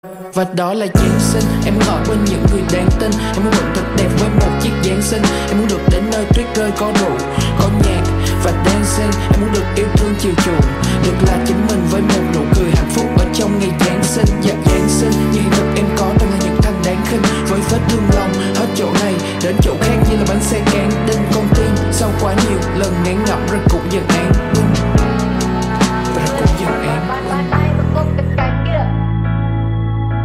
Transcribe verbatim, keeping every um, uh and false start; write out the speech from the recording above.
Và đó là Giáng sinh. Em muốn ở bên những người đáng tin. Em muốn mượn thật đẹp với một chiếc Giáng sinh. Em muốn được đến nơi tuyết rơi có rượu, có nhạc và dancing. Em muốn được yêu thương chiều chuộng, được là chính mình với một nụ cười hạnh phúc ở trong ngày Giáng sinh. Dạ Giáng sinh như hiện thực em có đang là những thằng đáng khinh, với vết thương lòng hết chỗ này đến chỗ khác như là bánh xe cán tin con tim. Sau quá nhiều lần ngán ngẩm rồi cũng dần an tâm.